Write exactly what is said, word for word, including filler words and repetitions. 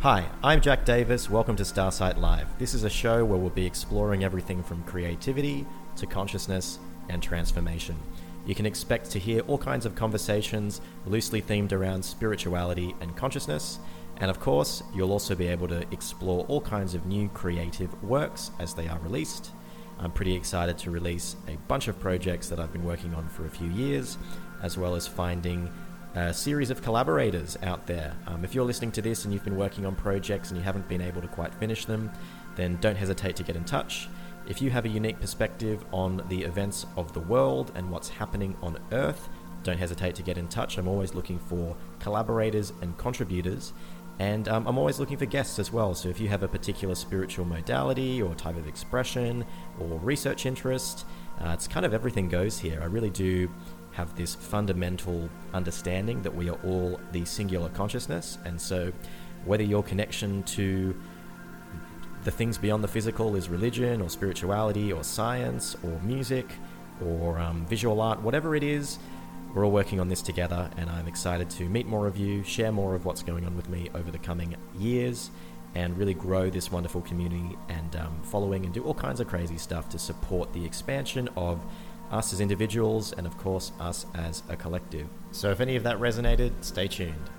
Hi, I'm Jack Davis. Welcome to Starsight Live. This is a show where we'll be exploring everything from creativity to consciousness and transformation. You can expect to hear all kinds of conversations loosely themed around spirituality and consciousness. And of course, you'll also be able to explore all kinds of new creative works as they are released. I'm pretty excited to release a bunch of projects that I've been working on for a few years, as well as finding a series of collaborators out there. Um, if you're listening to this and you've been working on projects and you haven't been able to quite finish them, then don't hesitate to get in touch. If you have a unique perspective on the events of the world and what's happening on Earth, don't hesitate to get in touch. I'm always looking for collaborators and contributors, and um, I'm always looking for guests as well. So if you have a particular spiritual modality or type of expression or research interest, uh, it's kind of everything goes here. I really do have this fundamental understanding that we are all the singular consciousness, and so whether your connection to the things beyond the physical is religion or spirituality or science or music or um, visual art, whatever it is, we're all working on this together, and I'm excited to meet more of you, share more of what's going on with me over the coming years, and really grow this wonderful community and um, following and do all kinds of crazy stuff to support the expansion of us as individuals and of course us as a collective. So if any of that resonated, stay tuned.